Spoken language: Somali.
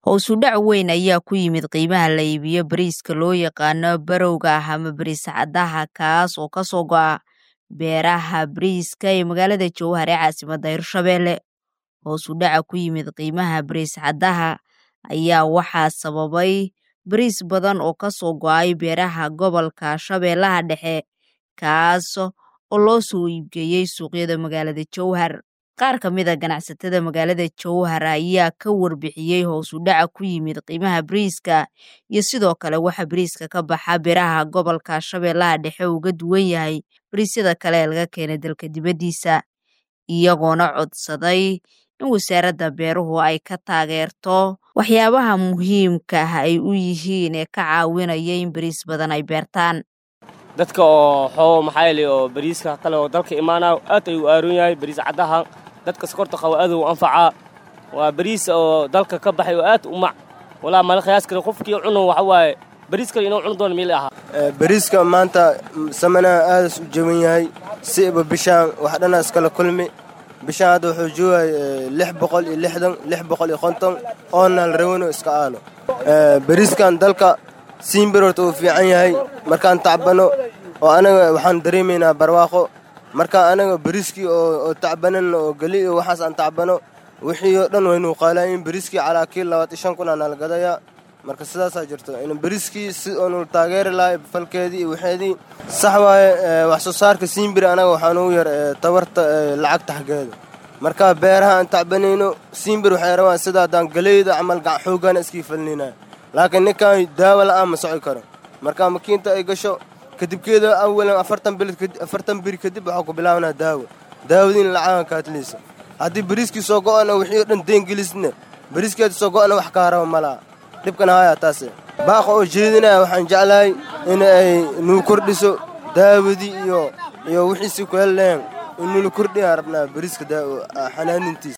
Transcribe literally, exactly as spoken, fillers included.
Hoos u dhac weyn ayaa ku yimid qiimaha la iibiyo bariiska loo yaqaano barowga ah ama bariis cadaha kaas oo ka soo go'a beeraha bariiska ee magaalada Jowhar ee caasimadda Hirshabelle. Hoos u dhaca ku yimid qiimaha bariis cadaha ayaa waxaa sababay bariis badan oo ka soo go'ay beeraha gobolka Shabeellaha Dhexe kaas oo loo soo iibgeeyay suuqyada magaalada Jowhar. Qaar ka mid ah ganacsatada magaalada Jowhar ayaa ka warbixiyay hoos u dhaca ku yimid qiimaha bariiska iyo sidoo kale waxa bariiska ka baxa beeraha gobolka Shabeellaha Dhexe uga duwan yahay bariisyada kale ee laga keenay dalka dibadiisa, iyagoona codsaday in wasaaradda beeruhu ay ka taageerto waxyaabaha muhiimka ah ay u yihiin ee ka caawinaya in bariis badan ay beertaan. dadka oo xoo maxayli oo bariiska kale oo dalka imaanaa aad ay u aaron yahay bariis cadaha dadka sokorta qaba aad u anfaca waa bariis oo dalka ka baxay oo aad u mac wala mal qiyaas kale qofkii cuno waxa waaye bariis kale inuu cuno doon meel aha bariiska maanta samana aad u jaban yahay siiba bishaan wax dhana iskala kulmi bishaan hada wuxuu joogay lix boqol iyo lixdan lix boqol iyo konton oo nal reewno iska aalo bariiskan dalka Simbiroot oo fiican yahay markaan tacbano oo anaga waxaan dareemeynaa barwaaqo marka anaga bariiski oo tacbanan oo gali iyo waxaas aan tacbano wixii oo dhan waynu qaalayn bariiski calaa kiil labaatan iyo shan kun aan la gadaya marka sidaas ay jirto in bariiski si oo taageer lahay falkeedii waxeedii sax waaye wax soo saarka Simbir anaga waxaan u yar tabarta lacag taxgeedo marka beeraha aan tacbanayno Simbir waxay rabaan sida daan galeyda amal gacan xoogan iskii falnina laakiin ninkan daawo la ama socon karo marka makiinta ay gasho kadibkeeda awalan afartan bil afartan bir kadib waxa ku bilaabana daawo daawadin lacag ka taliisa hadii bariiski soo go'ana wixii dhan deen gelisna bariiskeeda soo go'ana wax ka haro mala dibkan haya taas baaqo oo jeedinaa waxaan jeclahay in ay nuu kordhiso daawadi iyo iyo wixii si ku heleen in nuu kordhiyo rabnaa bariiska daawo xanaanintiisa